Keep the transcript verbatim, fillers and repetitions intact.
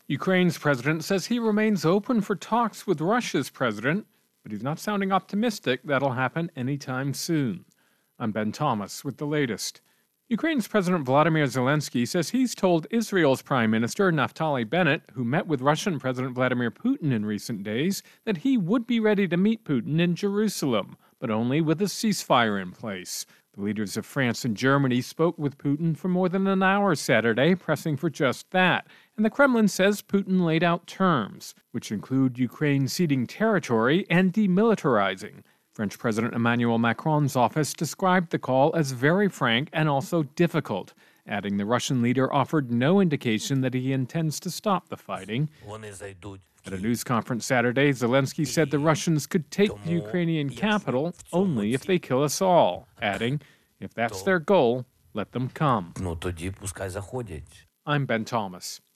Ukraine's president says he remains open for talks with Russia's president, but he's not sounding optimistic that'll happen anytime soon. I'm Ben Thomas with the latest. Ukraine's President Volodymyr Zelensky says he's told Israel's Prime Minister Naftali Bennett, who met with Russian President Vladimir Putin in recent days, that he would be ready to meet Putin in Jerusalem, but only with a ceasefire in place. The leaders of France and Germany spoke with Putin for more than an hour Saturday, pressing for just that. And the Kremlin says Putin laid out terms, which include Ukraine ceding territory and demilitarizing. French President Emmanuel Macron's office described the call as very frank and also difficult, adding the Russian leader offered no indication that he intends to stop the fighting. At a news conference Saturday, Zelensky said the Russians could take the Ukrainian capital only if they kill us all, adding, if that's their goal, let them come. I'm Ben Thomas.